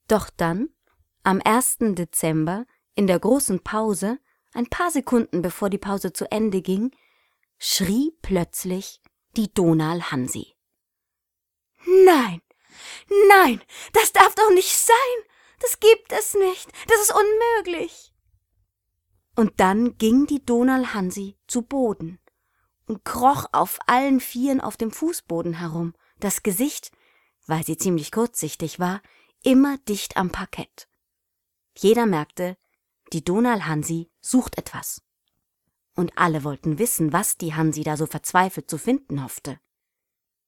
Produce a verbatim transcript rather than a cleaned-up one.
Doch dann, am ersten Dezember, in der großen Pause, ein paar Sekunden bevor die Pause zu Ende ging, schrie plötzlich die Donal-Hansi. »Nein, nein, das darf doch nicht sein! Das gibt es nicht! Das ist unmöglich!« Und dann ging die Donal-Hansi zu Boden und kroch auf allen Vieren auf dem Fußboden herum, das Gesicht, weil sie ziemlich kurzsichtig war, immer dicht am Parkett. Jeder merkte, die Donal-Hansi sucht etwas. Und alle wollten wissen, was die Hansi da so verzweifelt zu finden hoffte.